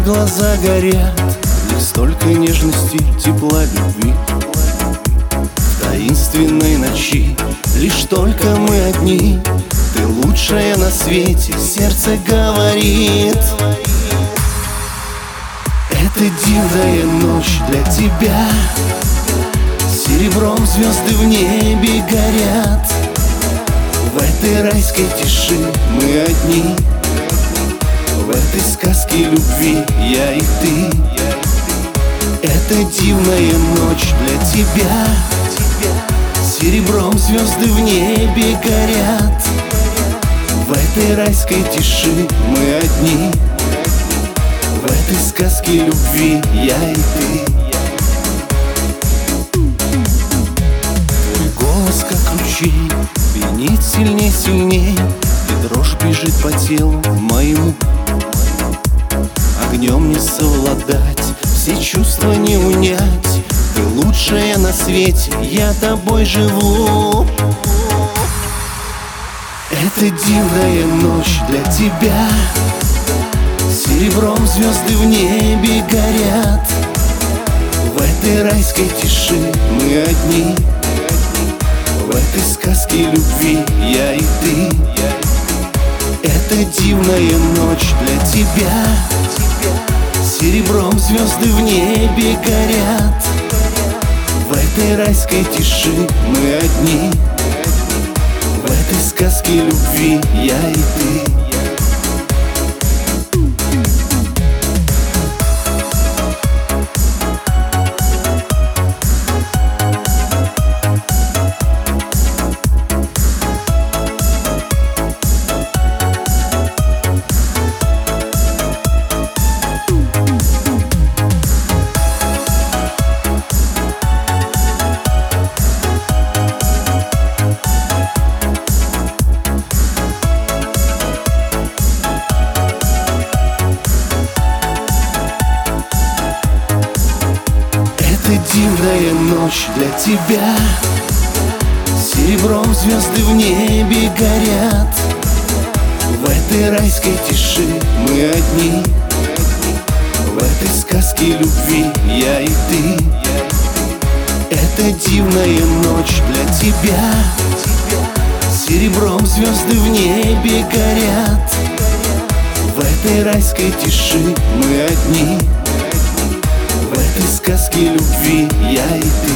глаза горят, в них столько нежности, тепла, любви. В таинственной ночи лишь только мы одни. Ты лучшая на свете, сердце говорит. Это дивная ночь для тебя. Серебром звезды в небе горят. В этой райской тиши мы одни. В этой сказке любви я и ты. Это дивная ночь для тебя. Серебром звезды в небе горят. В этой райской тиши мы одни. В этой сказке любви я и ты. Твой голос как ручей пенит сильней, сильней, и дрожь бежит по телу моему. Огнем не совладать, все чувства не унять. Ты лучшая на свете, я тобой живу. Это дивная ночь для тебя. Серебром звезды в небе горят. В этой райской тиши мы одни. В этой сказке любви я и ты. Это дивная ночь для тебя. Серебром звезды в небе горят. В этой райской тиши мы одни. В этой сказке любви я и ты. Дивная ночь для тебя. Серебром звезды в небе горят. В этой райской тиши мы одни. В этой сказке любви я и ты. Это дивная ночь для тебя. Серебром звезды в небе горят. В этой райской тиши мы одни. В этой сказке любви я и ты.